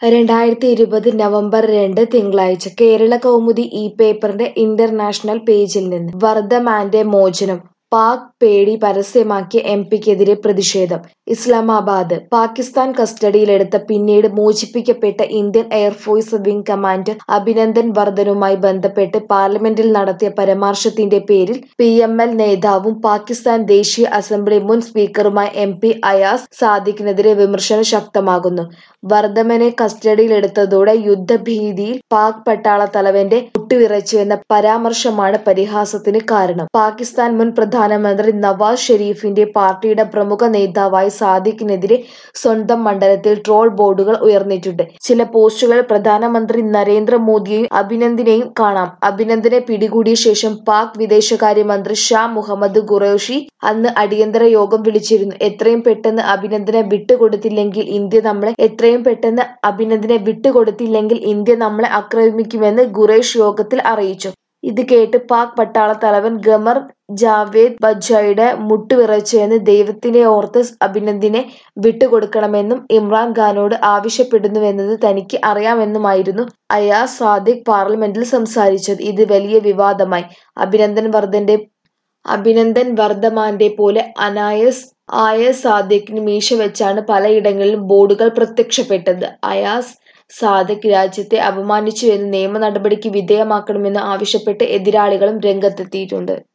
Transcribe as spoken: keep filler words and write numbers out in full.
രണ്ടായിരത്തി ഇരുപത് നവംബർ രണ്ട് തിങ്കളാഴ്ച കേരള കൗമുദി ഈ പേപ്പറിന്റെ ഇന്റർനാഷണൽ പേജിൽ നിന്ന് വർദ്ധമാന്റെ മോചനം പാക് പേടി പരസ്യമാക്കിയ എം പിക്കെതിരെ പ്രതിഷേധം. ഇസ്ലാമാബാദ് പാകിസ്ഥാൻ കസ്റ്റഡിയിലെടുത്ത പിന്നീട് മോചിപ്പിക്കപ്പെട്ട Indian air force wing commander Abhinandan വർദ്ധനുമായി ബന്ധപ്പെട്ട് പാർലമെന്റിൽ നടത്തിയ പരാമർശത്തിന്റെ പേരിൽ പി എം എൽ നേതാവും പാകിസ്ഥാൻ ദേശീയ അസംബ്ലി മുൻ സ്പീക്കറുമായ എം പി അയാസ് സാദിഖിനെതിരെ വിമർശനം ശക്തമാകുന്നു. വർദ്ധമനെ കസ്റ്റഡിയിലെടുത്തതോടെ യുദ്ധഭീതിയിൽ പാക് പട്ടാള തലവന്റെ മുട്ടുവിറച്ചുവെന്ന പരാമർശമാണ് പരിഹാസത്തിന് കാരണം. പാകിസ്ഥാൻ മുൻ പ്രധാനമന്ത്രി നവാസ് ഷെരീഫിന്റെ പാർട്ടിയുടെ പ്രമുഖ നേതാവായ സാദിഖിനെതിരെ സ്വന്തം മണ്ഡലത്തിൽ ട്രോൾ ബോർഡുകൾ ഉയർന്നിട്ടുണ്ട്. ചില പോസ്റ്റുകളിൽ പ്രധാനമന്ത്രി നരേന്ദ്രമോദിയെയും അഭിനന്ദനെയും കാണാം. അഭിനന്ദനെ പിടികൂടിയ ശേഷം പാക് വിദേശകാര്യമന്ത്രി ഷാ മുഹമ്മദ് ഖുറേഷി അന്ന് അടിയന്തര യോഗം വിളിച്ചിരുന്നു. എത്രയും പെട്ടെന്ന് അഭിനന്ദനെ വിട്ടുകൊടുത്തില്ലെങ്കിൽ ഇന്ത്യ നമ്മളെ എത്രയും പെട്ടെന്ന് അഭിനന്ദനെ വിട്ടുകൊടുത്തില്ലെങ്കിൽ ഇന്ത്യ നമ്മളെ ആക്രമിക്കുമെന്ന് ഖുറേഷി യോഗത്തിൽ അറിയിച്ചു. ഇത് കേട്ട് പാക് പട്ടാള തലവൻ ഖമർ ജാവേദ് ബജ്വയുടെ മുട്ടുവിറച്ചുവെന്ന് ദൈവത്തിനെ ഓർത്ത് അഭിനന്ദനെ വിട്ടുകൊടുക്കണമെന്നും ഇമ്രാൻ ഖാനോട് ആവശ്യപ്പെടുന്നുവെന്നത് തനിക്ക് അറിയാമെന്നുമായിരുന്നു അയാസ് സാദിഖ് പാർലമെന്റിൽ സംസാരിച്ചത്. ഇത് വലിയ വിവാദമായി. അഭിനന്ദൻ വർദ്ധന്റെ അഭിനന്ദൻ വർദ്ധമാന്റെ പോലെ അനായസ് അയാസ് സാദിഖിന് മീശ വെച്ചാണ് പലയിടങ്ങളിലും ബോർഡുകൾ പ്രത്യക്ഷപ്പെട്ടത്. അയാസ് സാദിഖ് രാജ്യത്തെ അപമാനിച്ചുവെന്ന് നിയമ നടപടിക്ക് വിധേയമാക്കണമെന്ന് ആവശ്യപ്പെട്ട് എതിരാളികളും രംഗത്തെത്തിയിട്ടുണ്ട്.